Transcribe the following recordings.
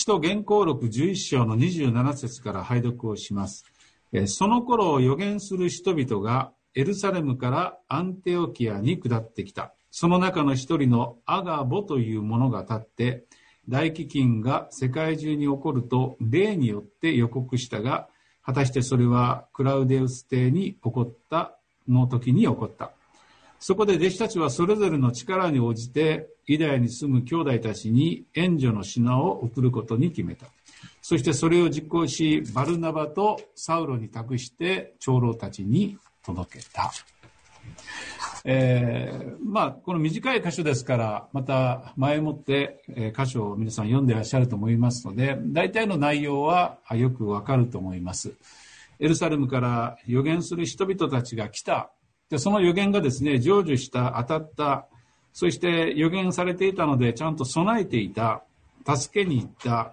使徒言行録11章の27節から拝読をします。その頃預言する人々がエルサレムからアンテオキアに下ってきた。その中の一人のアガボという者が立って、大飢饉が世界中に起こると霊によって予告したが、果たしてそれはクラウデウス帝に起こったの時に起こった。そこで弟子たちはそれぞれの力に応じてユダヤに住む兄弟たちに援助の品を送ることに決めた。そしてそれを実行し、バルナバとサウロに託して長老たちに届けた。この短い箇所ですから、また前もって箇所を皆さん読んでいらっしゃると思いますので、大体の内容はよくわかると思います。エルサレムから預言する人々たちが来た。で、その預言がですね、成就した、当たった、そして預言されていたのでちゃんと備えていた、助けに行った、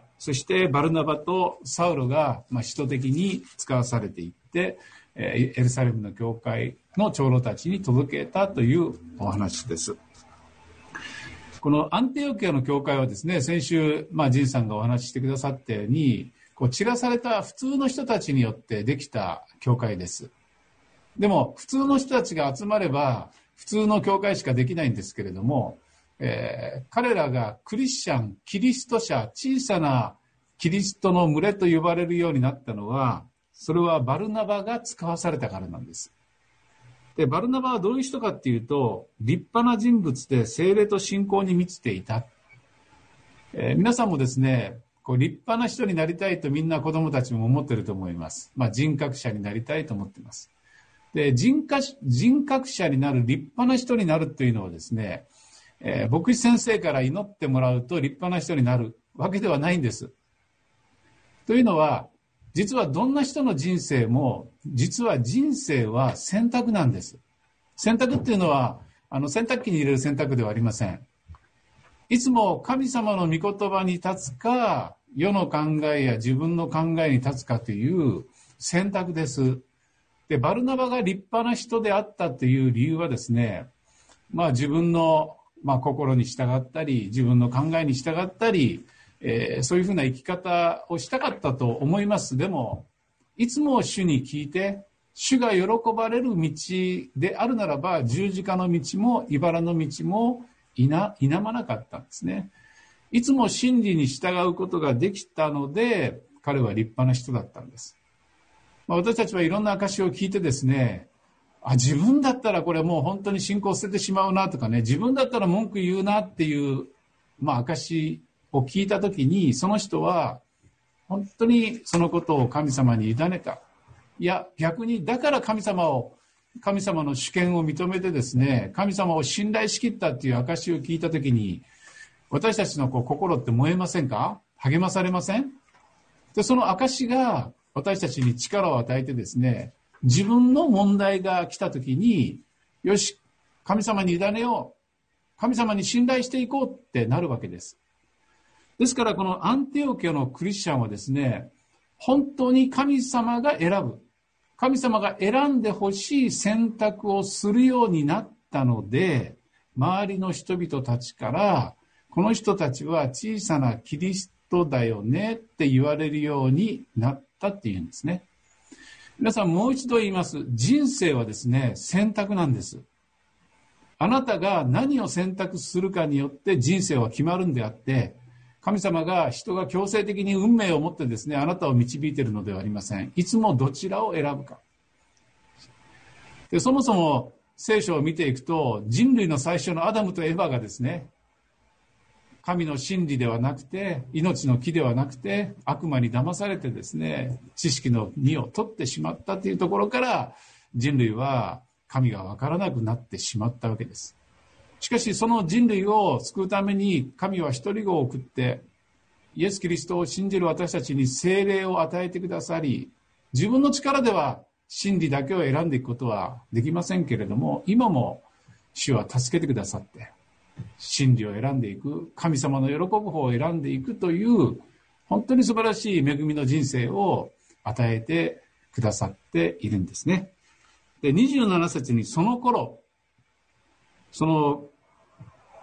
そしてバルナバとサウロが使徒的に使わされていって、エルサレムの教会の長老たちに届けたというお話です。このアンティオキアの教会はですね、先週、ジンさんがお話ししてくださったように、散らされた普通の人たちによってできた教会です。でも、普通の人たちが集まれば、普通の教会しかできないんですけれども、彼らがクリスチャン、キリスト者、小さなキリストの群れと呼ばれるようになったのは、それはバルナバが使わされたからなんです。で、バルナバはどういう人かっていうと、立派な人物で聖霊と信仰に満ちていた。皆さんもですね、立派な人になりたいとみんな子供たちも思ってると思います。人格者になりたいと思っています。で、人格者になる、立派な人になるというのはですね、牧師先生から祈ってもらうと立派な人になるわけではないんです。というのは、実はどんな人の人生も、実は人生は選択なんです。選択っていうのは、洗濯機に入れる選択ではありません。いつも神様の御言葉に立つか、世の考えや自分の考えに立つかという選択です。で、バルナバが立派な人であったという理由はですね、自分の、心に従ったり、自分の考えに従ったり、そういうふうな生き方をしたかったと思います。でも、いつも主に聞いて、主が喜ばれる道であるならば、十字架の道も茨の道も否まなかったんですね。いつも真理に従うことができたので、彼は立派な人だったんです。私たちはいろんな証を聞いてですね、自分だったらこれもう本当に信仰を捨ててしまうなとかね、自分だったら文句言うなっていう、証を聞いたときに、その人は本当にそのことを神様に委ねた。いや、逆にだから神様の主権を認めてですね、神様を信頼しきったっていう証を聞いたときに、私たちの心って燃えませんか？励まされません？で、その証が私たちに力を与えてですね、自分の問題が来たときに、よし、神様に委ねよう。神様に信頼していこうってなるわけです。ですからこのアンティオキアのクリスチャンはですね、本当に神様が選ぶ。神様が選んでほしい選択をするようになったので、周りの人々たちから、この人たちは小さなキリストだよねって言われるようになったっていうんですね。皆さんもう一度言います。人生はですね、選択なんです。あなたが何を選択するかによって人生は決まるんであって、神様が人が強制的に運命を持ってですね、あなたを導いているのではありません。いつもどちらを選ぶか。で、そもそも聖書を見ていくと、人類の最初のアダムとエヴァがですね、神の真理ではなくて、命の木ではなくて、悪魔に騙されてですね、知識の実を取ってしまったというところから、人類は神が分からなくなってしまったわけです。しかしその人類を救うために神は一人子を送って、イエス・キリストを信じる私たちに聖霊を与えてくださり、自分の力では真理だけを選んでいくことはできませんけれども、今も主は助けてくださって、真理を選んでいく、神様の喜ぶ方を選んでいくという、本当に素晴らしい恵みの人生を与えてくださっているんですね。で、27節にその頃、その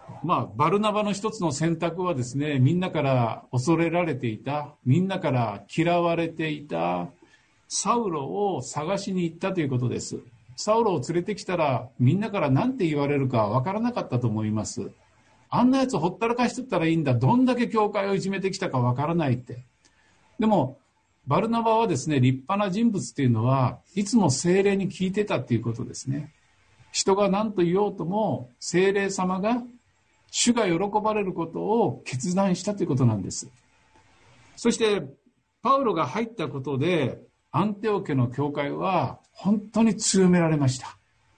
バルナバの一つの選択はですね、みんなから恐れられていた、みんなから嫌われていたサウロを探しに行ったということです。サウロを連れてきたらみんなから何て言われるかわからなかったと思います。あんなやつほったらかしとったらいいんだ、どんだけ教会をいじめてきたかわからないって。でもバルナバはですね、立派な人物っていうのはいつも聖霊に聞いてたっていうことですね。人が何と言おうとも聖霊様が主が喜ばれることを決断したということなんです。そしてパウロが入ったことでアンテオ家の教会は本当に強められました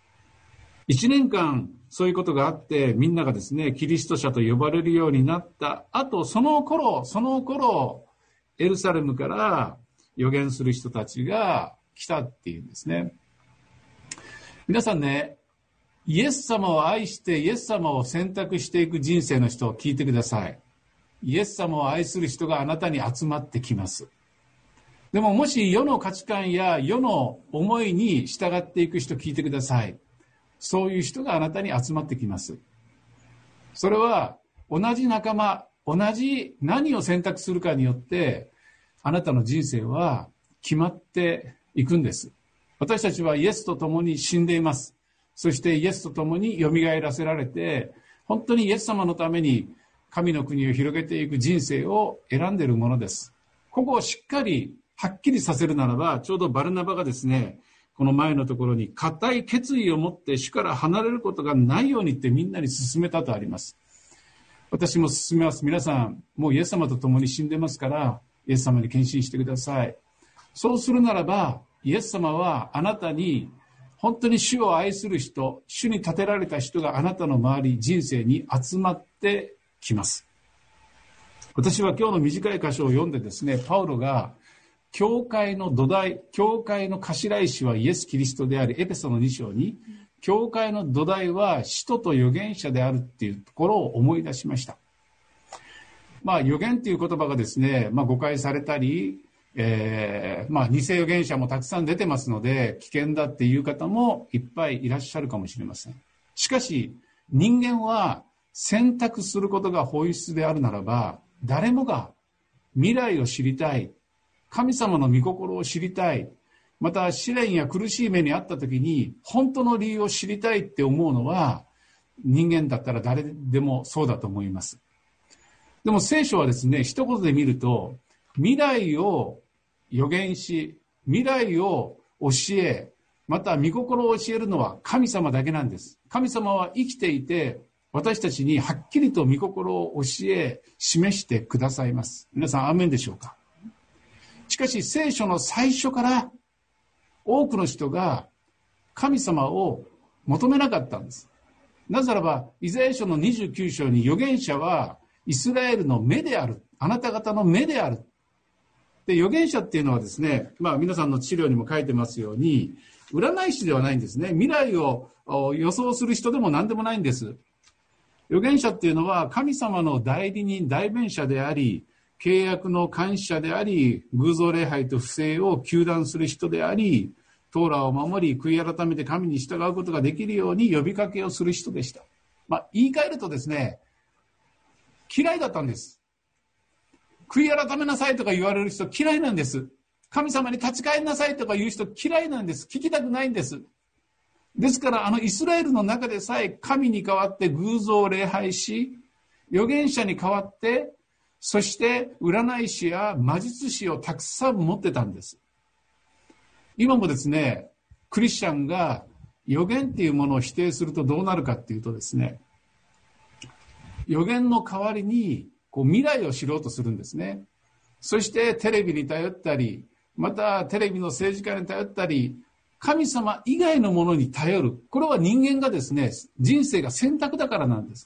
。1年間そういうことがあってみんながですね、キリスト者と呼ばれるようになった後、その頃エルサレムから預言する人たちが来たっていうんですね。皆さんね、イエス様を愛してイエス様を選択していく人生の人を聞いてください。イエス様を愛する人があなたに集まってきます。でももし世の価値観や世の思いに従っていく人聞いてください。そういう人があなたに集まってきます。それは同じ仲間、同じ何を選択するかによってあなたの人生は決まっていくんです。私たちはイエスと共に死んでいます。そしてイエスと共によみがえらせられて、本当にイエス様のために神の国を広げていく人生を選んでいるものです。ここをしっかりはっきりさせるならば、ちょうどバルナバがですね、この前のところに固い決意を持って主から離れることがないようにってみんなに勧めたとあります。私も勧めます。皆さんもうイエス様と共に死んでますから、イエス様に献身してください。そうするならば、イエス様はあなたに本当に主を愛する人、主に立てられた人があなたの周り、人生に集まってきます。私は今日の短い箇所を読んでですね、パウロが教会の土台、教会の頭石はイエス・キリストであり、エペソの2章に教会の土台は使徒と預言者であるっていうところを思い出しました。預言っていう言葉がですね、誤解されたり、偽預言者もたくさん出てますので危険だっていう方もいっぱいいらっしゃるかもしれません。しかし人間は選択することが本質であるならば、誰もが未来を知りたい、神様の御心を知りたい、また試練や苦しい目にあった時に本当の理由を知りたいって思うのは人間だったら誰でもそうだと思います。でも聖書はですね、一言で見ると未来を予言し、未来を教え、また御心を教えるのは神様だけなんです。神様は生きていて私たちにはっきりと御心を教え示してくださいます。皆さんアーメンでしょうか。しかし聖書の最初から多くの人が神様を求めなかったんです。なぜならばイザヤ書の29章に預言者はイスラエルの目である、あなた方の目である。で預言者っていうのはですね、皆さんの資料にも書いてますように占い師ではないんですね。未来を予想する人でも何でもないんです。預言者っていうのは神様の代理人、代弁者であり、契約の監視者であり、偶像礼拝と不正を糾弾する人であり、トーラを守り悔い改めて神に従うことができるように呼びかけをする人でした。言い換えるとですね、嫌いだったんです。悔い改めなさいとか言われる人嫌いなんです。神様に立ち返りなさいとか言う人嫌いなんです。聞きたくないんです。ですからイスラエルの中でさえ神に代わって偶像を礼拝し、預言者に代わってそして占い師や魔術師をたくさん持ってたんです。今もですね、クリスチャンが預言っていうものを否定するとどうなるかっていうとですね、預言の代わりに未来を知ろうとするんですね。そしてテレビに頼ったり、またテレビの政治家に頼ったり、神様以外のものに頼る。これは人間がですね、人生が選択だからなんです。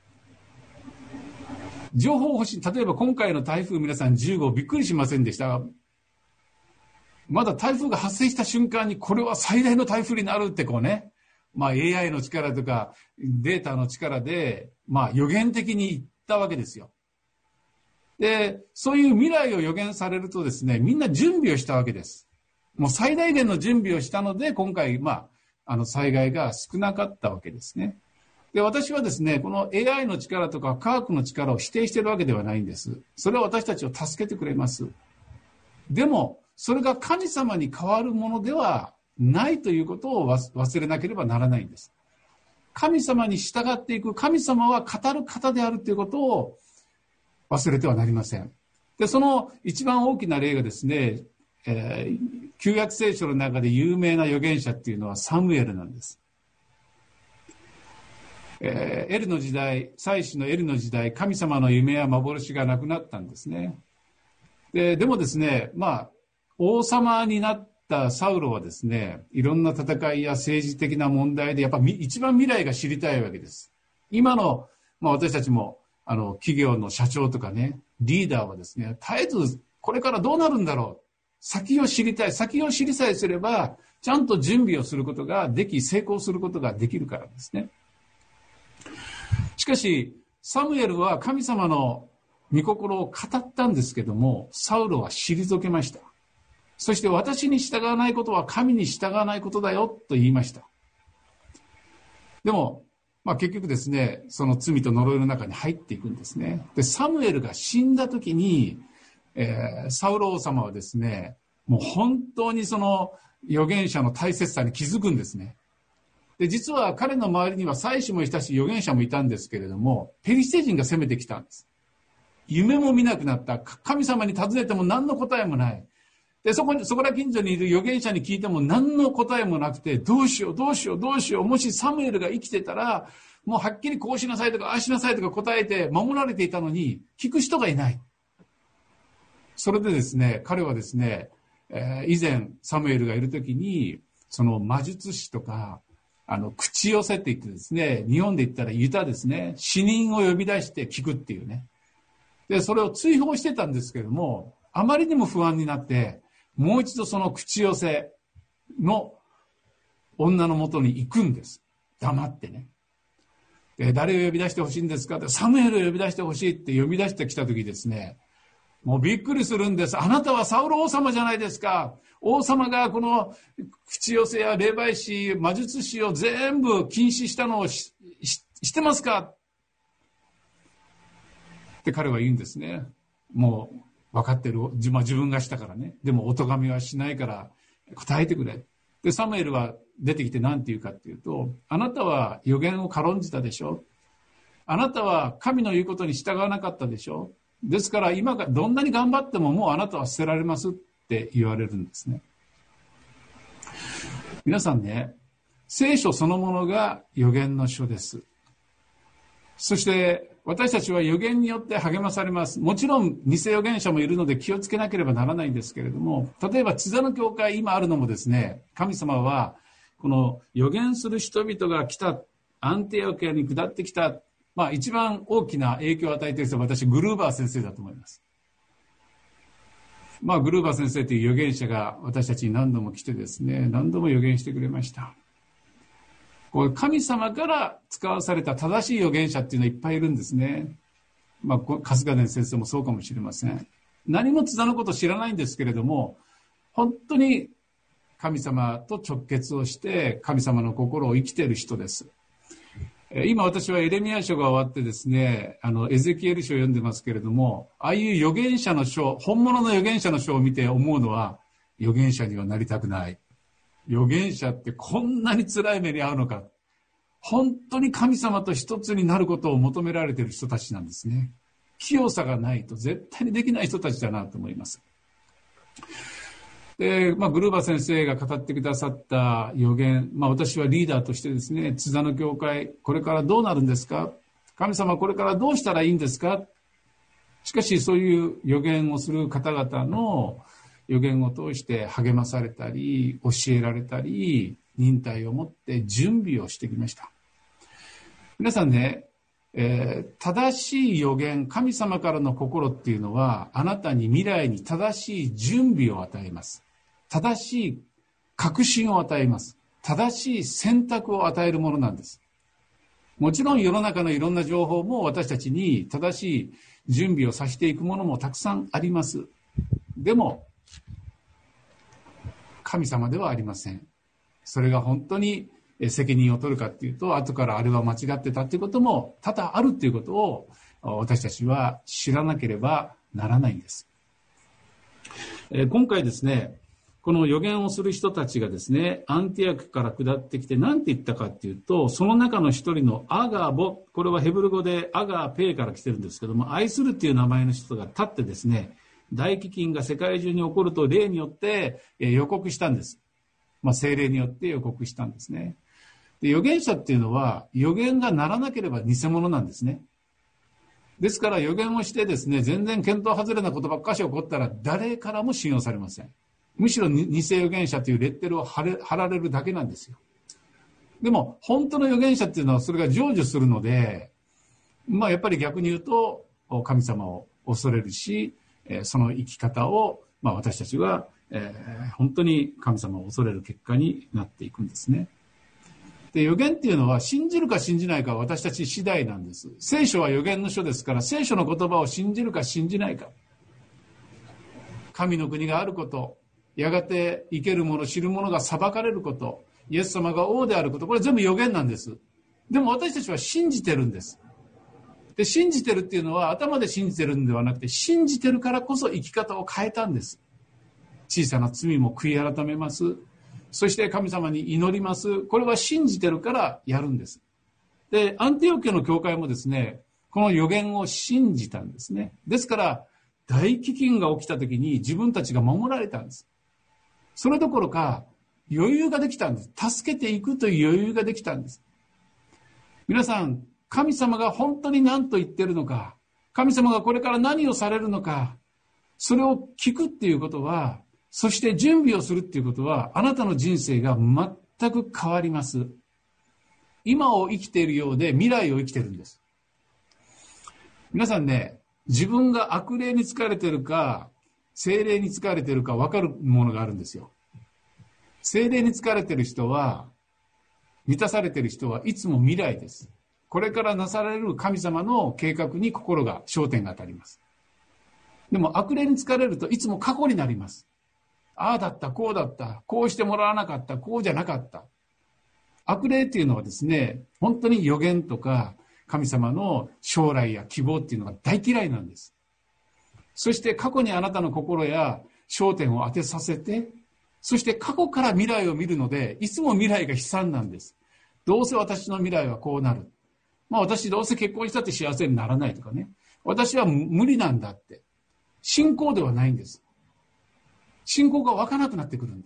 情報欲しい。例えば今回の台風、皆さん10号びっくりしませんでした？まだ台風が発生した瞬間にこれは最大の台風になるってAI の力とかデータの力で予言的に言ったわけですよ。で、そういう未来を予言されるとですね、みんな準備をしたわけです。もう最大限の準備をしたので今回災害が少なかったわけですね。 で、私はですね、この AI の力とか科学の力を否定しているわけではないんです。それは私たちを助けてくれます。でも、それが神様に変わるものではないということを忘れなければならないんです。神様に従っていく、神様は語る方であるということを忘れてはなりません。で、その一番大きな例がですね、旧約聖書の中で有名な預言者っていうのはサムエルなんです。エルの時代、祭司のエルの時代、神様の夢や幻がなくなったんですね。でもですね、王様になったサウロはですね、いろんな戦いや政治的な問題でやっぱ一番未来が知りたいわけです。今の、私たちも企業の社長とかね、リーダーはですね、絶えずこれからどうなるんだろう、先を知りたい、先を知りさえすればちゃんと準備をすることができ、成功することができるからですね。しかしサムエルは神様の御心を語ったんですけども、サウロは退けました。そして私に従わないことは神に従わないことだよと言いました。でも、結局ですね、その罪と呪いの中に入っていくんですね。で、サムエルが死んだ時に、サウロ王様はですね、もう本当にその預言者の大切さに気づくんですね。で、実は彼の周りには祭司もいたし預言者もいたんですけれども、ペリシテ人が攻めてきたんです。夢も見なくなった。神様に尋ねても何の答えもない。で、そこら近所にいる預言者に聞いても何の答えもなくて、どうしよう。もしサムエルが生きてたら、もうはっきりこうしなさいとか、ああしなさいとか答えて守られていたのに、聞く人がいない。それでですね、彼はですね、以前サムエルがいる時に、その魔術師とか、口寄せって言ってですね、日本で言ったらユタですね、死人を呼び出して聞くっていうね。で、それを追放してたんですけども、あまりにも不安になって、もう一度その口寄せの女のもとに行くんです。黙ってね。で、誰を呼び出してほしいんですかって、サムエルを呼び出してほしいって呼び出してきた時ですね、もうびっくりするんです。あなたはサウル王様じゃないですか。王様がこの口寄せや霊媒師、魔術師を全部禁止したのをしてますかって彼は言うんですね。もう分かってる。自分がしたからね。でもお咎めはしないから答えてくれ。で、サムエルは出てきて何て言うかっていうと、あなたは預言を軽んじたでしょ。あなたは神の言うことに従わなかったでしょ。ですから今がどんなに頑張ってももうあなたは捨てられますって言われるんですね。皆さんね、聖書そのものが預言の書です。そして私たちは預言によって励まされます。もちろん偽預言者もいるので気をつけなければならないんですけれども、例えばツザの教会今あるのもですね、神様はこの預言する人々が来た、アンティオキアに下ってきた、一番大きな影響を与えている人は私グルーバー先生だと思います。グルーバー先生という預言者が私たちに何度も来てですね、何度も預言してくれました。これ神様から使わされた正しい預言者っていうのはいっぱいいるんですね。春日伝先生もそうかもしれません。何も津田のこと知らないんですけれども、本当に神様と直結をして神様の心を生きている人です。今私はエレミヤ書が終わってですね、エゼキエル書を読んでますけれども、ああいう預言者の書、本物の預言者の書を見て思うのは、預言者にはなりたくない。預言者ってこんなに辛い目に遭うのか。本当に神様と一つになることを求められている人たちなんですね。清さがないと絶対にできない人たちだなと思います。で、グルーバー先生が語ってくださった預言、私はリーダーとしてですね、津田の教会、これからどうなるんですか？神様これからどうしたらいいんですか？しかしそういう預言をする方々の預言を通して励まされたり、教えられたり、忍耐を持って準備をしてきました。皆さんね、正しい預言、神様からの心っていうのは、あなたに未来に正しい準備を与えます。正しい確信を与えます。正しい選択を与えるものなんです。もちろん世の中のいろんな情報も私たちに正しい準備をさせていくものもたくさんあります。でも、神様ではありません。それが本当に責任を取るかっていうと、後からあれは間違ってたっていうことも多々あるっていうことを私たちは知らなければならないんです。今回ですね、この預言をする人たちがですね、アンティアクから下ってきて何て言ったかっていうと、その中の一人のアガボ、これはヘブル語でアガペイから来てるんですけども、愛するっていう名前の人が立ってですね、大飢饉が世界中に起こると霊によって予告したんです。聖霊によって予告したんですね。で、預言者っていうのは預言がならなければ偽物なんですね。ですから預言をしてですね、全然見当外れなことばっかし起こったら誰からも信用されません。むしろ偽預言者というレッテルを貼られるだけなんですよ。でも本当の預言者っていうのはそれが成就するので、やっぱり逆に言うと神様を恐れるし、その生き方を私たちは本当に神様を恐れる結果になっていくんですね。で、預言っていうのは信じるか信じないかは私たち次第なんです。聖書は預言の書ですから、聖書の言葉を信じるか信じないか、神の国があること、やがて生ける者知る者が裁かれること、イエス様が王であること、これ全部預言なんです。でも私たちは信じてるんです。で、信じてるっていうのは頭で信じてるんではなくて、信じてるからこそ生き方を変えたんです。小さな罪も悔い改めます。そして神様に祈ります。これは信じてるからやるんです。で、アンティオキアの教会もですね、この預言を信じたんですね。ですから大飢饉が起きた時に自分たちが守られたんです。それどころか余裕ができたんです。助けていくという余裕ができたんです。皆さん、神様が本当に何と言ってるのか、神様がこれから何をされるのか、それを聞くっていうことは、そして準備をするっていうことは、あなたの人生が全く変わります。今を生きているようで未来を生きているんです。皆さんね、自分が悪霊に疲れているか聖霊に疲れているか分かるものがあるんですよ。聖霊に疲れている人は、満たされている人はいつも未来です。これからなされる神様の計画に心が焦点が当たります。でも悪霊に疲れるといつも過去になります。ああだった、こうだった、こうしてもらわなかった、こうじゃなかった。悪霊っていうのはですね、本当に預言とか神様の将来や希望っていうのが大嫌いなんです。そして過去にあなたの心や焦点を当てさせて、そして過去から未来を見るので、いつも未来が悲惨なんです。どうせ私の未来はこうなる。私どうせ結婚したって幸せにならないとかね。私は無理なんだって。信仰ではないんです。信仰が湧かなくなってくるんです。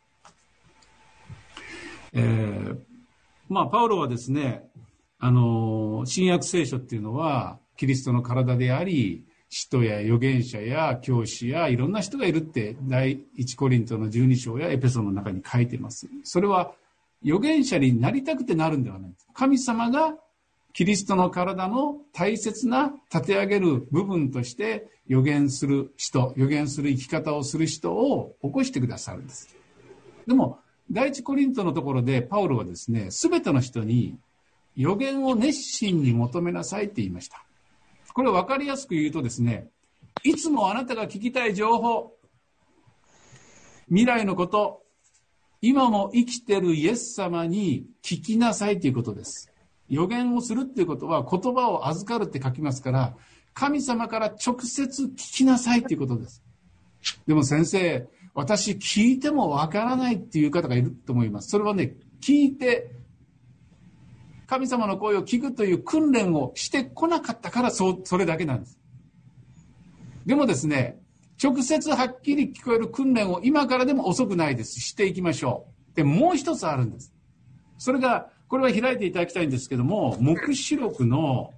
パウロはですね、新約聖書っていうのはキリストの体であり、使徒や預言者や教師やいろんな人がいるって第一コリントの12章やエペソの中に書いています。それは預言者になりたくてなるんではないです。神様がキリストの体の大切な立て上げる部分として預言する人、預言する生き方をする人を起こしてくださるんです。でも第一コリントのところでパウロはですね、すべての人に預言を熱心に求めなさいって言いました。これを分かりやすく言うとですね、いつもあなたが聞きたい情報、未来のこと、今も生きてるイエス様に聞きなさいということです。預言をするっていうことは言葉を預かるって書きますから、神様から直接聞きなさいということです。でも先生、私聞いても分からないっていう方がいると思います。それはね、聞いて神様の声を聞くという訓練をしてこなかったからそれだけなんです。でもですね、直接はっきり聞こえる訓練を今からでも遅くないです。していきましょう。で、もう一つあるんです。それが、これは開いていただきたいんですけども、黙示録の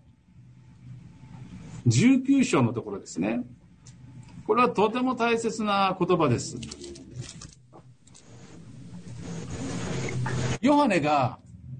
19章のところですね。これはとても大切な言葉です。ヨハネが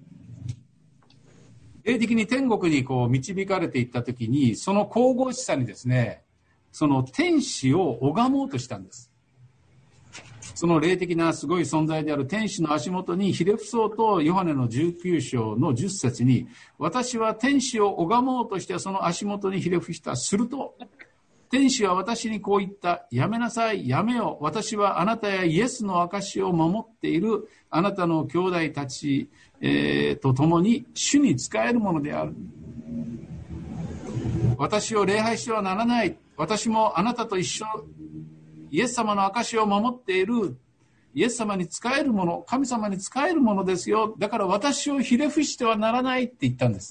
霊的に天国に導かれていったときに、その神々しさにですね、その天使を拝もうとしたんです。その霊的なすごい存在である天使の足元にひれ伏そうと、ヨハネの19章の10節に、私は天使を拝もうとしてその足元にひれ伏した。すると天使は私にこう言った。やめなさい、やめよ。私はあなたやイエスの証を守っているあなたの兄弟たち、と共に主に仕えるものである。私を礼拝してはならない。私もあなたと一緒、イエス様の証を守っている。イエス様に仕えるもの、神様に仕えるものですよ。だから私をひれ伏してはならないって言ったんです。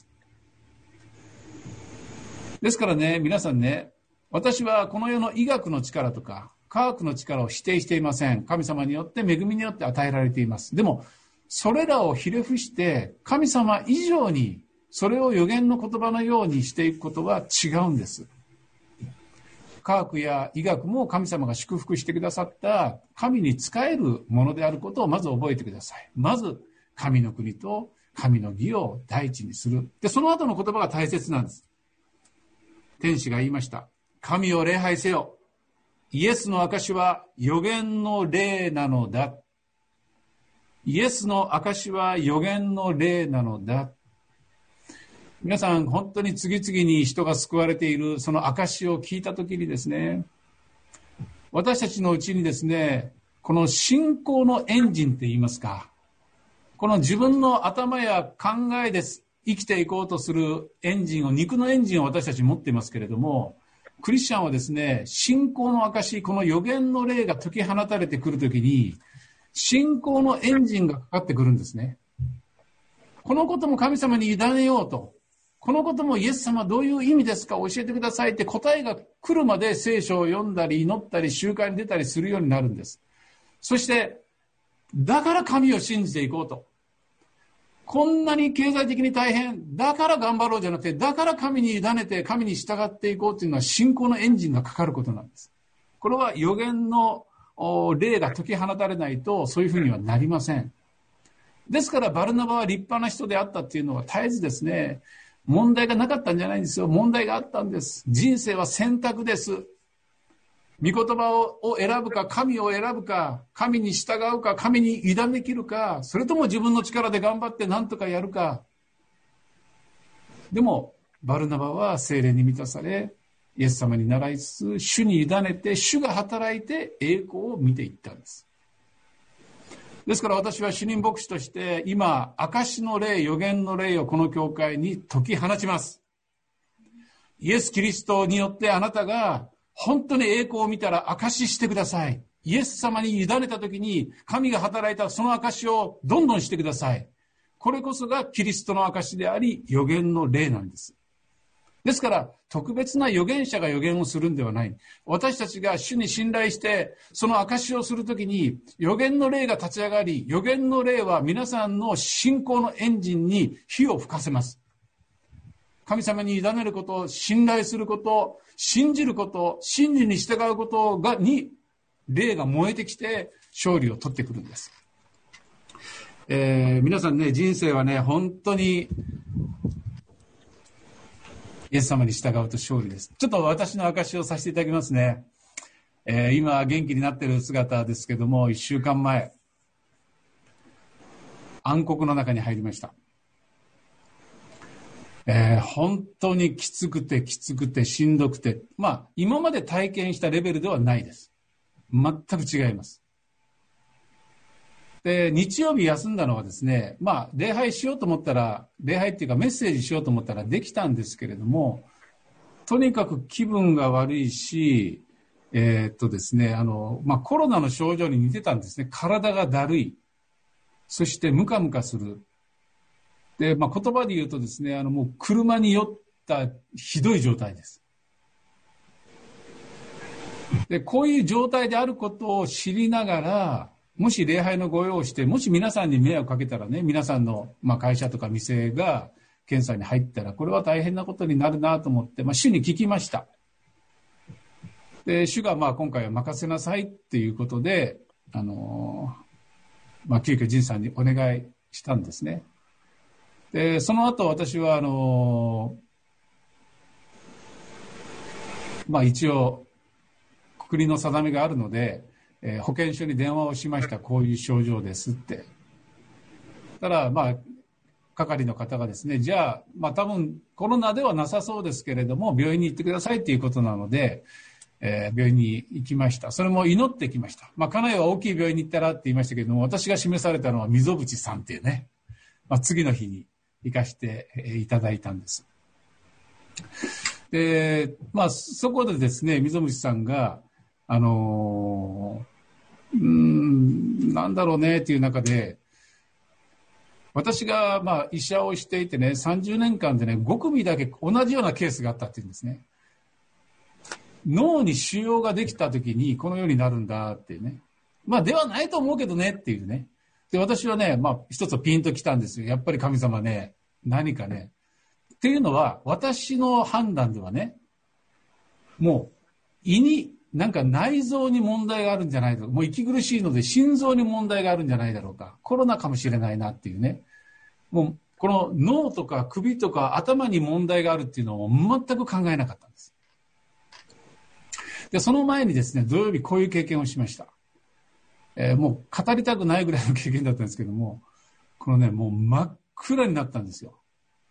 ですからね、皆さんね、私はこの世の医学の力とか科学の力を否定していません。神様によって恵みによって与えられています。でもそれらをひれ伏して神様以上にそれを預言の言葉のようにしていくことは違うんです。科学や医学も神様が祝福してくださった神に仕えるものであることをまず覚えてください。まず神の国と神の義を第一にする。で、その後の言葉が大切なんです。天使が言いました。神を礼拝せよ。イエスの証は預言の霊なのだ。イエスの証は預言の霊なのだ。皆さん、本当に次々に人が救われているその証を聞いたときにですね、私たちのうちにですね、この信仰のエンジンって言いますか、この自分の頭や考えです生きていこうとするエンジンを、肉のエンジンを私たち持っていますけれども、クリスチャンはですね、信仰の証、この預言の霊が解き放たれてくるときに、信仰のエンジンがかかってくるんですね。このことも神様に委ねようと、このこともイエス様どういう意味ですか教えてくださいって答えが来るまで聖書を読んだり祈ったり集会に出たりするようになるんです。そしてだから神を信じていこうと、こんなに経済的に大変だから頑張ろうじゃなくて、だから神に委ねて神に従っていこうというのは信仰のエンジンがかかることなんです。これは預言の霊が解き放たれないとそういうふうにはなりません。ですからバルナバは立派な人であったっていうのは絶えずですね、問題がなかったんじゃないんですよ。問題があったんです。人生は選択です。御言葉を選ぶか、神を選ぶか、神に従うか、神に委ねきるか、それとも自分の力で頑張って何とかやるか。でもバルナバは聖霊に満たされ、イエス様に習いつつ主に委ねて、主が働いて栄光を見ていったんです。ですから私は主任牧師として今、証の霊、預言の霊をこの教会に解き放ちます。イエス・キリストによってあなたが本当に栄光を見たら証ししてください。イエス様に委ねた時に神が働いたその証をどんどんしてください。これこそがキリストの証であり預言の霊なんです。ですから特別な預言者が預言をするんではない。私たちが主に信頼してその証をするときに預言の霊が立ち上がり、預言の霊は皆さんの信仰のエンジンに火を吹かせます。神様に委ねること、信頼すること、信じること、真理に従うことに霊が燃えてきて勝利を取ってくるんです。皆さんね、人生はね、本当にイエス様に従うと勝利です。ちょっと私の証しをさせていただきますね。今元気になっている姿ですけども、1週間前暗黒の中に入りました。本当にきつくてしんどくて、今まで体験したレベルではないです。全く違います。で、日曜日休んだのはですね、礼拝しようと思ったら、礼拝っていうかメッセージしようと思ったらできたんですけれども、とにかく気分が悪いし、ですね、コロナの症状に似てたんですね。体がだるい。そしてムカムカする。で、言葉で言うとですね、もう車に酔ったひどい状態です。で、こういう状態であることを知りながら、もし礼拝のご用をして、もし皆さんに迷惑かけたらね、皆さんの会社とか店が検査に入ったら、これは大変なことになるなと思って、主に聞きました。で、主が今回は任せなさいっていうことで、急遽仁さんにお願いしたんですね。で、その後私は一応国の定めがあるので、保健所に電話をしました。こういう症状ですって。たら係の方がですね、じゃあ多分コロナではなさそうですけれども病院に行ってくださいっていうことなので、 病院に行きました。それも祈ってきました。家内は大きい病院に行ったらって言いましたけれども、私が示されたのは溝淵さんっていうね、次の日に行かせていただいたんです。で、そこでですね、溝淵さんが、なんだろうねっていう中で、私が医者をしていてね、30年間でね、5組だけ同じようなケースがあったっていうんですね。脳に腫瘍ができた時にこのようになるんだっていうね。ではないと思うけどねっていうね。で、私はね、一つピンときたんですよ。やっぱり神様ね、何かね。っていうのは、私の判断ではね、もう胃になんか内臓に問題があるんじゃないだろうか。もう息苦しいので心臓に問題があるんじゃないだろうか。コロナかもしれないなっていうね。もうこの脳とか首とか頭に問題があるっていうのを全く考えなかったんです。で、その前にですね、土曜日こういう経験をしました。もう語りたくないぐらいの経験だったんですけども、このね、もう真っ暗になったんですよ。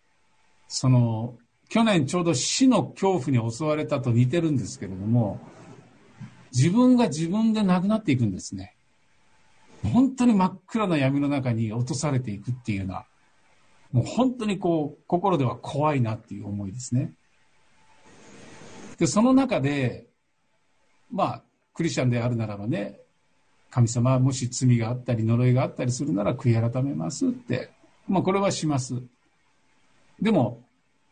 去年ちょうど死の恐怖に襲われたと似てるんですけれども、自分が自分で亡くなっていくんですね。本当に真っ暗な闇の中に落とされていくっていうような、もう本当に心では怖いなっていう思いですね。で、その中で、クリスチャンであるならばね、神様はもし罪があったり呪いがあったりするなら悔い改めますって、これはします。でも、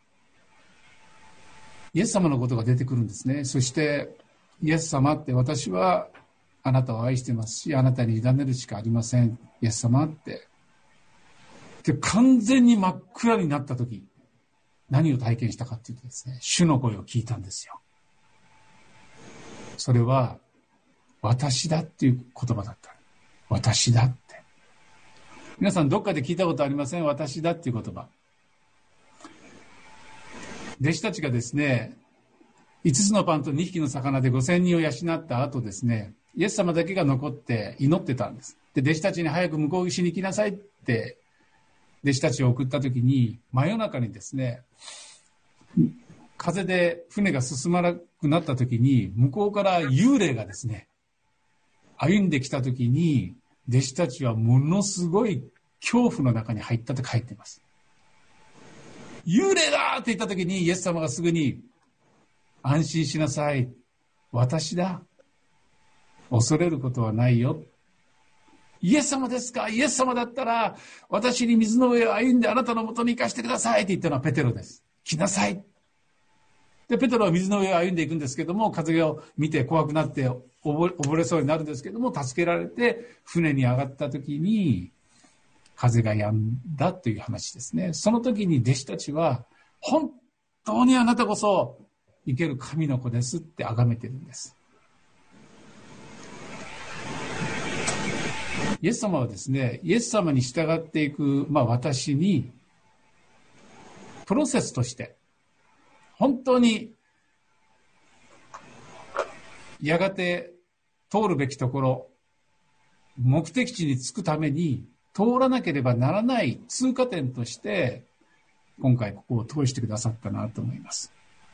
イエス様のことが出てくるんですね。そして、イエス様って、私はあなたを愛してますし、あなたに委ねるしかありません。イエス様って。で、完全に真っ暗になったとき、何を体験したかっていうとですね、主の声を聞いたんですよ。それは、私だっていう言葉だった。私だって。皆さんどっかで聞いたことありません？私だっていう言葉。弟子たちがですね、5つのパンと2匹の魚で5000人を養った後ですね、イエス様だけが残って祈ってたんです。で、弟子たちに早く向こう岸に行きなさいって弟子たちを送った時に、真夜中にですね、風で船が進まなくなった時に、向こうから幽霊がですね、歩んできた時に、弟子たちはものすごい恐怖の中に入ったと書いています。幽霊だって言った時にイエス様がすぐに、安心しなさい。私だ。恐れることはないよ。イエス様ですか？イエス様だったら、私に水の上を歩んであなたのもとに行かせてくださいって言ったのはペテロです。来なさい。で、ペテロは水の上を歩んでいくんですけども、風を見て怖くなって溺れそうになるんですけども、助けられて船に上がった時に、風が止んだという話ですね。その時に弟子たちは、本当にあなたこそ生ける神の子ですって崇めてるんです。イエス様はですね、イエス様に従っていく、私に、プロセスとして、本当に、やがて通るべきところ、目的地に着くために、通らなければならない通過点として、今回ここを通してくださったなと思います。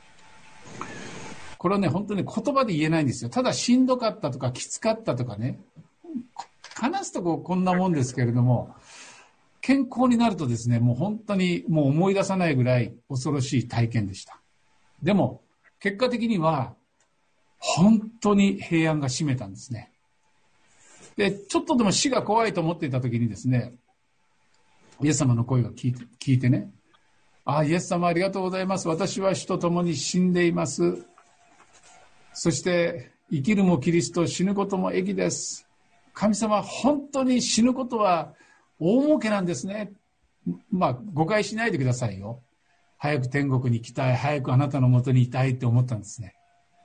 これはね、本当に言葉で言えないんですよ。ただしんどかったとかきつかったとかね、話すとこんなもんですけれども、健康になるとですね、もう本当にもう思い出さないぐらい恐ろしい体験でした。でも結果的には本当に平安が占めたんですね。で、ちょっとでも死が怖いと思っていた時にですね、イエス様の声を聞いてね、イエス様ありがとうございます。私は主と共に死んでいます。そして生きるもキリスト、死ぬことも益です。神様、本当に死ぬことは大儲けなんですね。誤解しないでくださいよ。早く天国に行きたい、早くあなたのもとにいたいって思ったんですね。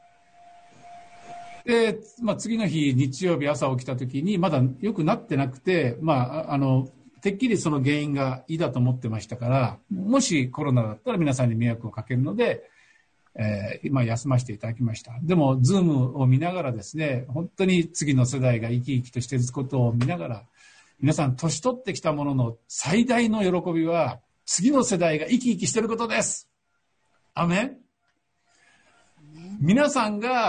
で、次の日、日曜日朝起きた時に、まだ良くなってなくて、てっきりその原因が胃だと思ってましたから、もしコロナだったら皆さんに迷惑をかけるので、休ませていただきました。でも、ズームを見ながらですね、本当に次の世代が生き生きとしていることを見ながら、皆さん、年取ってきたものの最大の喜びは、次の世代が生き生きしていることです。アメン。皆さんが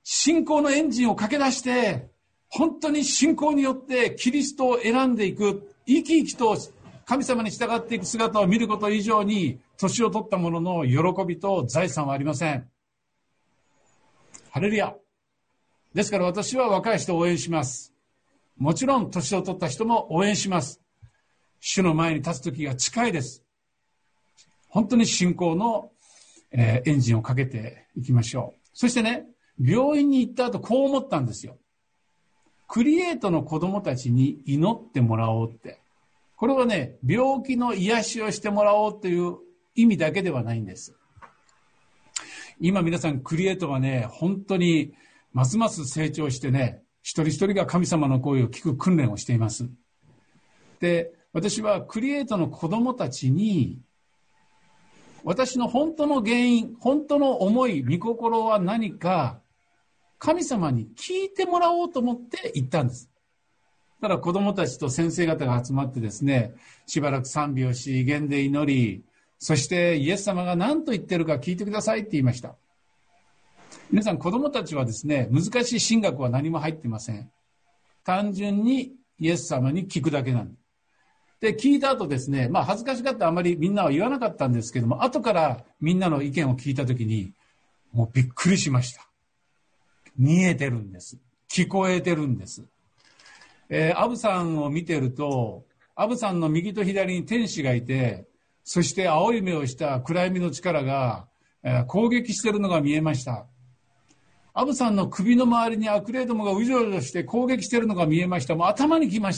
信仰のエンジンを駆け出して、本当に信仰によってキリストを選んでいく、生き生きと神様に従っていく姿を見ること以上に、年を取った者の喜びと財産はありません。ハレルヤ。ですから私は若い人を応援します。もちろん年を取った人も応援します。主の前に立つ時が近いです。本当に信仰の、エンジンをかけていきましょう。そしてね、病院に行った後こう思ったんですよ。クリエイトの子供たちに祈ってもらおうって。これはね、病気の癒しをしてもらおうという意味だけではないんです。今皆さんクリエイトはね、本当にますます成長してね、一人一人が神様の声を聞く訓練をしています。で、私はクリエイトの子供たちに、私の本当の原因、本当の思い、御心は何か、神様に聞いてもらおうと思って行ったんです。ただ子供たちと先生方が集まってですね、しばらく賛美をし、祈で祈り、そしてイエス様が何と言ってるか聞いてくださいって言いました。皆さん子供たちはですね、難しい神学は何も入っていません。単純にイエス様に聞くだけなんです。で、聞いた後ですね、恥ずかしがってあまりみんなは言わなかったんですけども、後からみんなの意見を聞いたときに、もうびっくりしました。見えてるんです。聞こえてるんです。アブさんを見てると、アブさんの右と左に天使がいて、そして青い目をした暗闇の力が、攻撃してるのが見えました。アブさんの首の周りに悪霊どもがうじょうじょして攻撃してるのが見えました。もう頭にきました。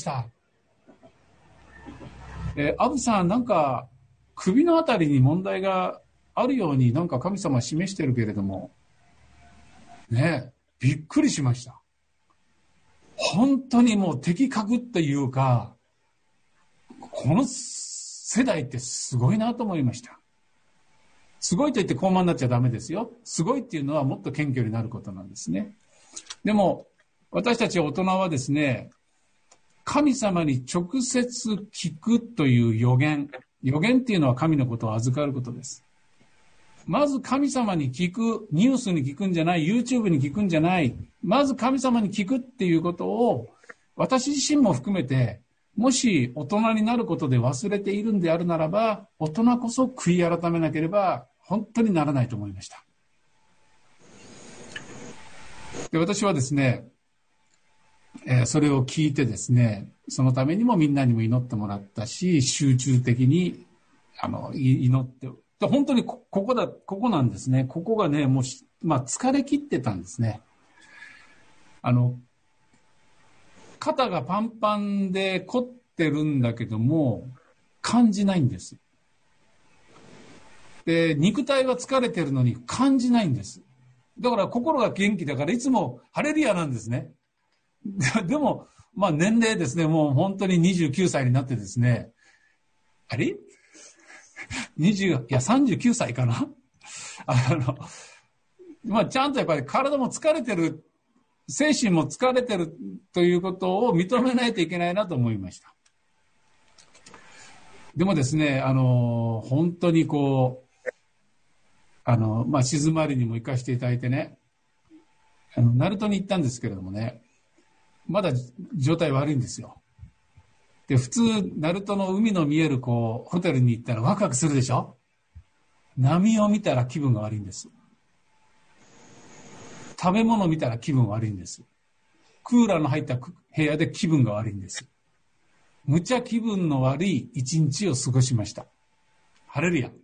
アブさんなんか首のあたりに問題があるようになんか神様は示してるけれどもね、びっくりしました。本当にもう的確っていうか、この世代ってすごいなと思いました。すごいと言って高慢になっちゃダメですよ。すごいっていうのはもっと謙虚になることなんですね。でも私たち大人はですね、神様に直接聞くという予言っていうのは神のことを預かることです。まず神様に聞く、ニュースに聞くんじゃない、YouTube に聞くんじゃない、まず神様に聞くっていうことを私自身も含めて、もし大人になることで忘れているんであるならば、大人こそ悔い改めなければ本当にならないと思いました。で、私はですね、それを聞いてですね、そのためにもみんなにも祈ってもらったし、集中的に祈って、本当にここなんですね。ここがね、もう疲れ切ってたんですね。肩がパンパンで凝ってるんだけども感じないんです。で、肉体は疲れてるのに感じないんです。だから心が元気だからいつもハレルヤなんですね。でも、年齢ですね、もう本当に29歳になってですね、あれ39歳かなちゃんとやっぱり体も疲れてる、精神も疲れてるということを認めないといけないなと思いました。でもですね、本当に静まりにも行かせていただいてね、鳴門に行ったんですけれどもね、まだ状態悪いんですよ。で、普通鳴門の海の見えるホテルに行ったらワクワクするでしょ。波を見たら気分が悪いんです。食べ物を見たら気分悪いんです。クーラーの入った部屋で気分が悪いんです。むちゃ気分の悪い一日を過ごしました。ハレルヤ。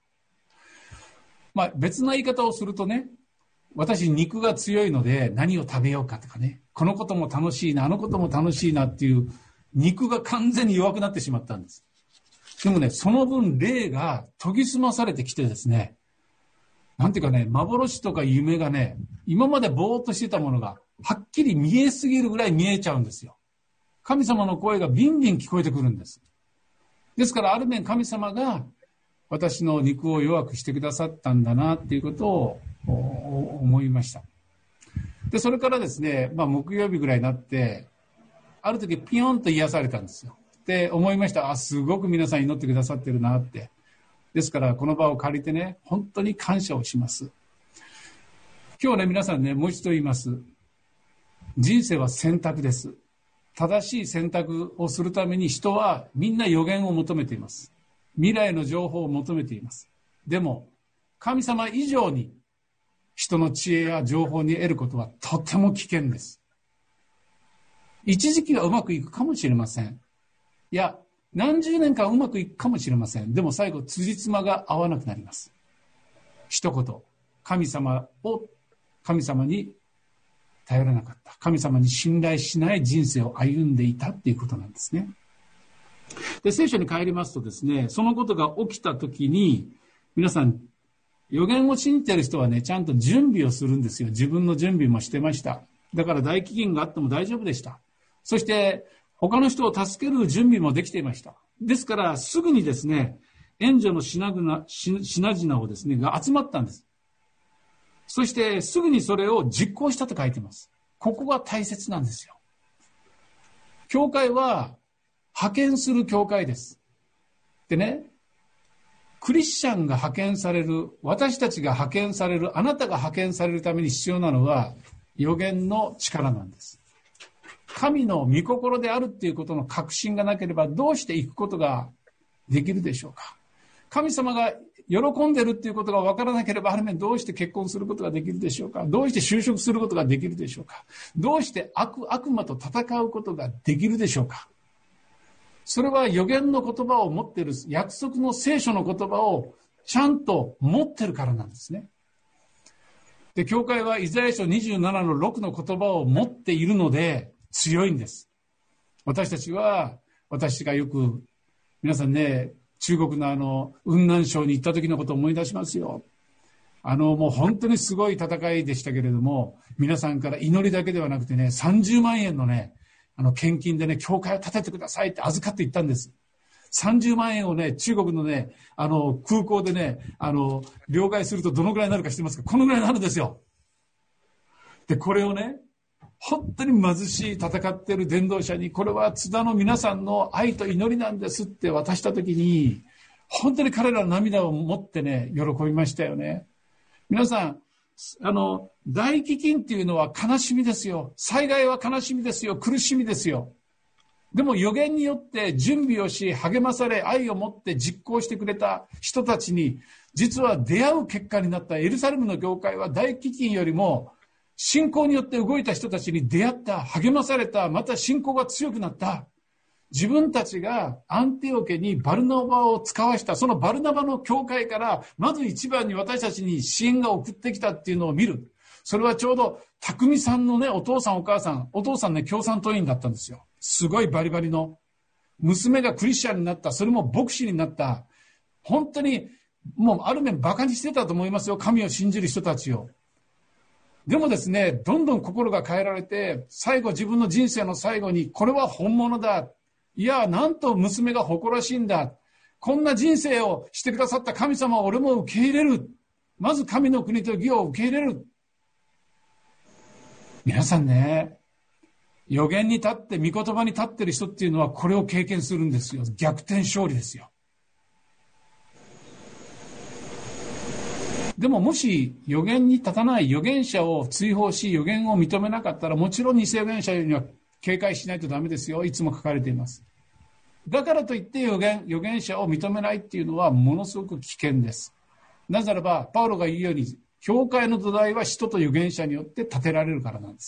別な言い方をするとね、私肉が強いので何を食べようかとかね、このことも楽しいな、あのことも楽しいなっていう肉が完全に弱くなってしまったんです。でもね、その分霊が研ぎ澄まされてきてですね、なんていうかね、幻とか夢がね、今までぼーっとしてたものがはっきり見えすぎるぐらい見えちゃうんですよ。神様の声がビンビン聞こえてくるんです。ですからある面神様が私の肉を弱くしてくださったんだなっていうことを思いました。で、それからですね、木曜日ぐらいになって、ある時ピヨンと癒されたんですよ。で、思いました。すごく皆さん祈ってくださってるなって。ですからこの場を借りてね、本当に感謝をします。 今日ね、皆さんね、もう一度言います。人生は選択です。正しい選択をするために人はみんな予言を求めています。未来の情報を求めています。でも、神様以上に人の知恵や情報に得ることはとても危険です。一時期はうまくいくかもしれません。いや、何十年間うまくいくかもしれません。でも最後、辻褄が合わなくなります。一言、神様に頼らなかった。神様に信頼しない人生を歩んでいたっていうことなんですね。で、聖書に帰りますとですね、そのことが起きたときに、皆さん、予言を信じている人はね、ちゃんと準備をするんですよ。自分の準備もしてました。だから大飢饉があっても大丈夫でした。そして、他の人を助ける準備もできていました。ですから、すぐにですね、援助の品々をですね、が集まったんです。そして、すぐにそれを実行したと書いています。ここが大切なんですよ。教会は、派遣する教会です。でね、クリスチャンが派遣される、私たちが派遣される、あなたが派遣されるために必要なのは、預言の力なんです。神の御心であるっていうことの確信がなければ、どうして行くことができるでしょうか。神様が喜んでるっていうことが分からなければ、ある面どうして結婚することができるでしょうか。どうして就職することができるでしょうか。どうして悪魔と戦うことができるでしょうか。それは預言の言葉を持っている、約束の聖書の言葉をちゃんと持ってるからなんですね。で、教会はイザヤ書27の6の言葉を持っているので強いんです。私がよく、皆さんね、中国の雲南省に行った時のことを思い出しますよ。もう本当にすごい戦いでしたけれども、皆さんから祈りだけではなくてね、30万円のね、献金でね、教会を建ててくださいって預かっていったんです。30万円をね、中国のね、空港でね、両替するとどのぐらいになるか知ってますか？このぐらいになるんですよ。で、これをね、本当に貧しい戦っている伝道者に、これは津田の皆さんの愛と祈りなんですって渡したときに、本当に彼らの涙を持ってね、喜びましたよね。皆さん、大飢饉っていうのは悲しみですよ。災害は悲しみですよ。苦しみですよ。でも預言によって準備をし、励まされ、愛を持って実行してくれた人たちに、実は出会う結果になったエルサレムの教会は大飢饉よりも、信仰によって動いた人たちに出会った、励まされた、また信仰が強くなった。自分たちがアンティオケにバルナバを使わした、そのバルナバの教会から、まず一番に私たちに支援が送ってきたっていうのを見る。それはちょうど、匠さんのね、お父さんお母さん、お父さんね、共産党員だったんですよ。すごいバリバリの。娘がクリスチャンになった、それも牧師になった。本当に、もうある面馬鹿にしてたと思いますよ。神を信じる人たちを。でもですね、どんどん心が変えられて、最後自分の人生の最後に、これは本物だ。いや、なんと娘が誇らしいんだ。こんな人生をしてくださった神様を俺も受け入れる。まず神の国と義を受け入れる。皆さんね、預言に立って、御言葉に立っている人っていうのはこれを経験するんですよ。逆転勝利ですよ。でももし預言に立たない預言者を追放し、預言を認めなかったら、もちろん偽預言者には警戒しないとダメですよ。いつも書かれています。だからといって預言者を認めないっていうのはものすごく危険です。なぜならば、パウロが言うように、教会の土台は使徒と預言者によって建てられるからなんです。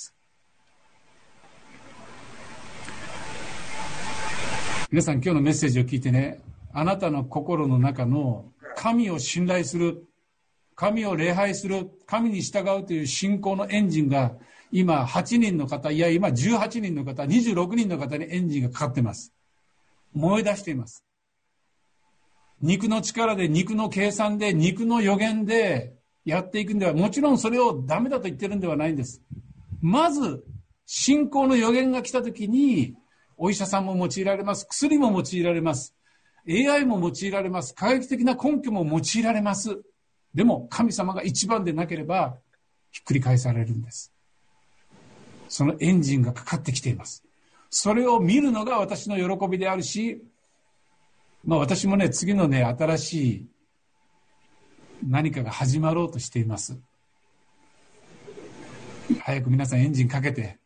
皆さん、今日のメッセージを聞いてね、あなたの心の中の神を信頼する、神を礼拝する、神に従うという信仰のエンジンが今8人の方、いや今18人の方、26人の方にエンジンがかかっています。燃え出しています。肉の力で、肉の計算で、肉の予言でやっていくんでは、もちろんそれをダメだと言ってるんではないんです。まず信仰の予言が来たときに、お医者さんも用いられます。薬も用いられます。AI も用いられます。科学的な根拠も用いられます。でも神様が一番でなければひっくり返されるんです。そのエンジンがかかってきています。それを見るのが私の喜びであるし、私もね、次のね、新しい何かが始まろうとしています。 早く皆さんエンジンかけて、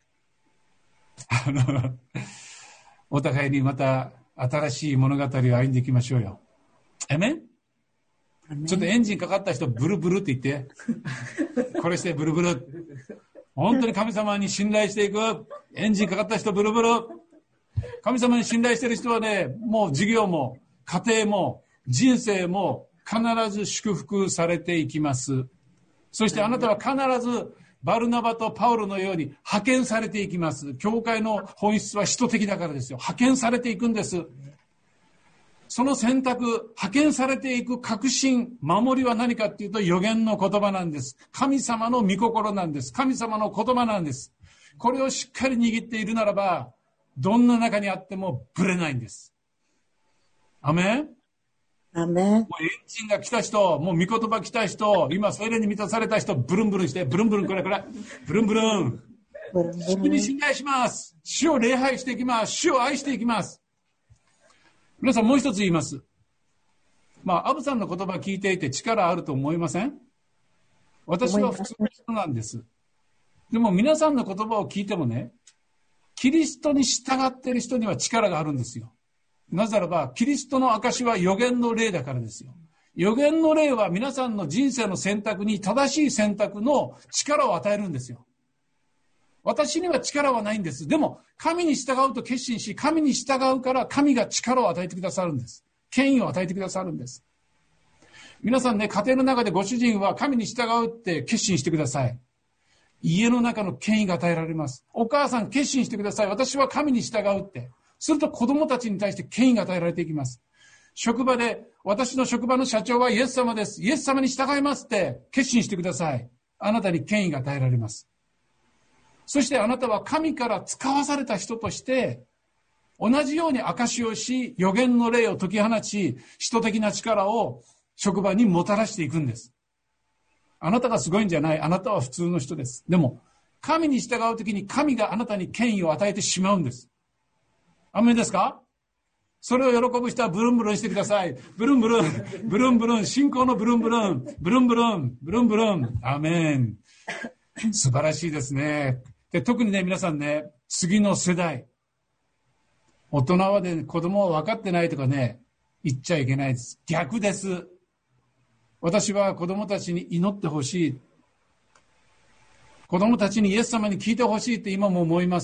お互いにまた新しい物語を歩んでいきましょうよ。アメン？ちょっとエンジンかかった人、ブルブルって言って。これしてブルブル。本当に神様に信頼していく。エンジンかかった人、ブルブル。神様に信頼している人はね、もう事業も家庭も人生も必ず祝福されていきます。そしてあなたは必ずバルナバとパウロのように派遣されていきます。教会の本質は使徒的だからですよ。派遣されていくんです。その選択、派遣されていく確信、守りは何かっていうと預言の言葉なんです。神様の御心なんです。神様の言葉なんです。これをしっかり握っているならば、どんな中にあってもブレないんです。アメン？ アメン。 もうエンジンが来た人、もう御言葉来た人、今それに満たされた人、ブルンブルンして、ブルンブルンこれ、ブルンブルン。主に信頼します。主を礼拝していきます。主を愛していきます。皆さんもう一つ言います。アブさんの言葉聞いていて力あると思いません？私は普通の人なんです。でも皆さんの言葉を聞いてもね、キリストに従っている人には力があるんですよ。なぜならば、キリストの証は預言の霊だからですよ。預言の霊は皆さんの人生の選択に正しい選択の力を与えるんですよ。私には力はないんです。でも、神に従うと決心し、神に従うから神が力を与えてくださるんです。権威を与えてくださるんです。皆さんね、家庭の中でご主人は神に従うって決心してください。家の中の権威が与えられます。お母さん決心してください。私は神に従うって。すると子供たちに対して権威が与えられていきます。職場で、私の職場の社長はイエス様です。イエス様に従いますって決心してください。あなたに権威が与えられます。そしてあなたは神から使わされた人として、同じように証しをし、預言の霊を解き放ち、使徒的な力を職場にもたらしていくんです。あなたがすごいんじゃない。あなたは普通の人です。でも、神に従うときに神があなたに権威を与えてしまうんです。アーメンですか？それを喜ぶ人はブルンブルンしてください。ブルンブルン、ブルンブルン、信仰のブルンブルン、ブルンブルン、ブルンブルン。アーメン。素晴らしいですね。で、特にね、皆さんね、次の世代。大人はね、子供は分かってないとかね、言っちゃいけないです。逆です。私は子供たちに祈ってほしい。子供たちにイエス様に聞いてほしいって今も思います。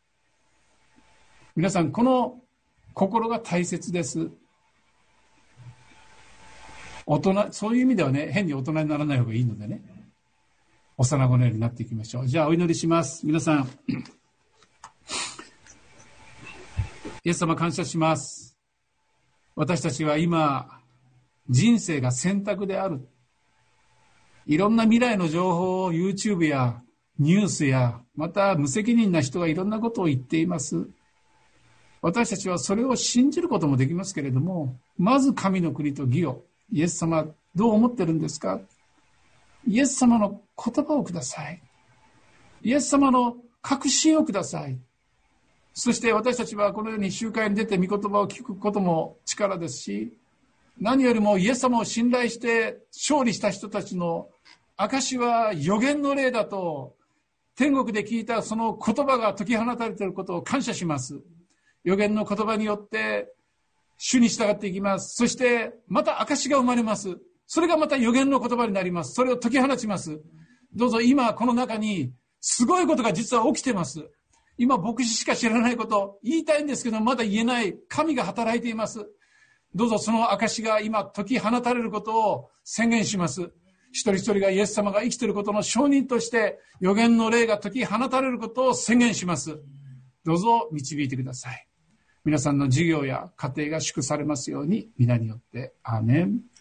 皆さん、この心が大切です。大人、そういう意味ではね、変に大人にならない方がいいのでね、幼子のようになっていきましょう。じゃあお祈りします。皆さん、イエス様感謝します。私たちは今、人生が選択である。いろんな未来の情報を YouTube やニュースや、また無責任な人がいろんなことを言っています。私たちはそれを信じることもできますけれども、まず神の国と義を、イエス様どう思ってるんですか？イエス様の言葉をください。イエス様の確信をください。そして私たちはこのように集会に出て御言葉を聞くことも力ですし、何よりもイエス様を信頼して勝利した人たちの証は預言の霊だと、天国で聞いたその言葉が解き放たれていることを感謝します。預言の言葉によって主に従っていきます。そしてまた証が生まれます。それがまた預言の言葉になります。それを解き放ちます。どうぞ今この中にすごいことが実は起きてます。今牧師しか知らないこと、言いたいんですけどまだ言えない神が働いています。どうぞその証が今解き放たれることを宣言します。一人一人がイエス様が生きていることの証人として預言の霊が解き放たれることを宣言します。どうぞ導いてください。皆さんの事業や家庭が祝されますように皆によってアーメン。